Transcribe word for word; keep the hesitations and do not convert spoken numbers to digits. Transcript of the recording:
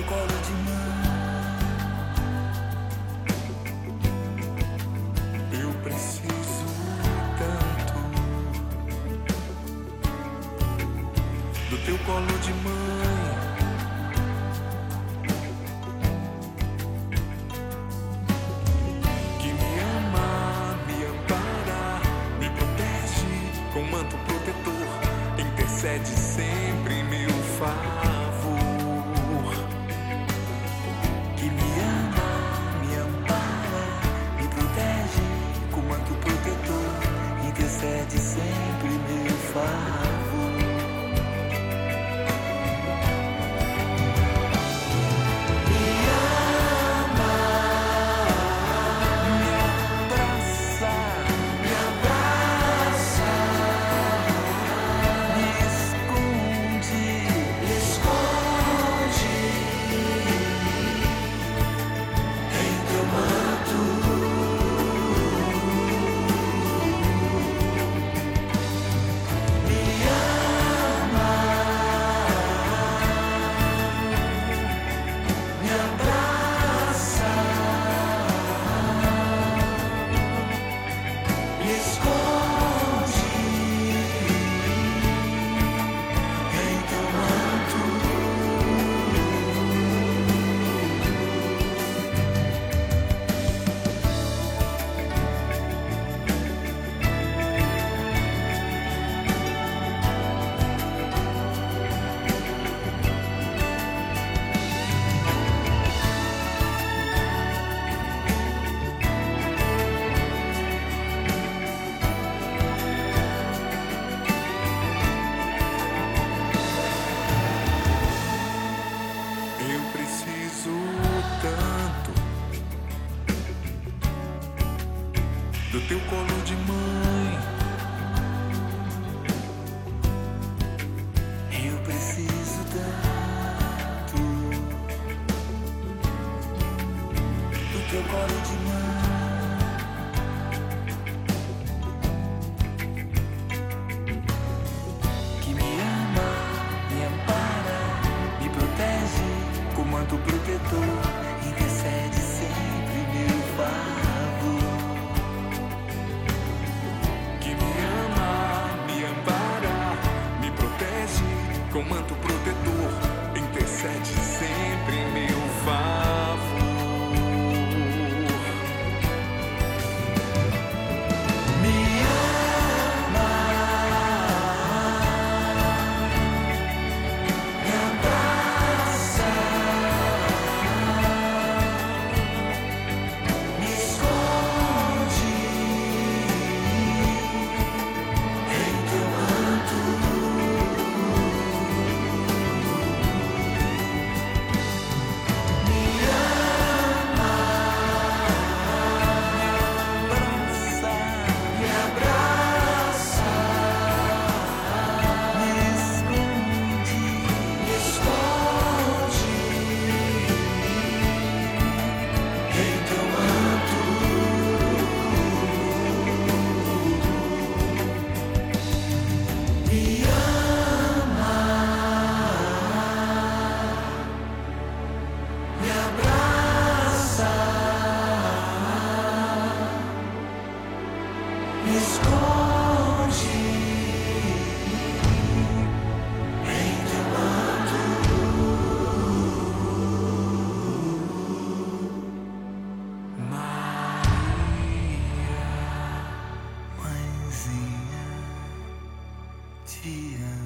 teu colo de mãe. Eu preciso tanto do teu colo de mãe. Que me ama, me ampara, me protege com manto protetor, intercede sempre em meu favor. Que me ama, me ampara, me protege com manto protetor, intercede sempre em meu favor. Do teu colo de mãe, eu preciso tanto do teu colo de mãe. Que me ama, me ampara, me protege com manto protetor, intercede sempre em meu favor. Com manto protetor, intercede sempre em meu favor. Me ama, me abraça, me esconde em teu manto. Me esconde em teu manto, Maria, mãezinha, te amo.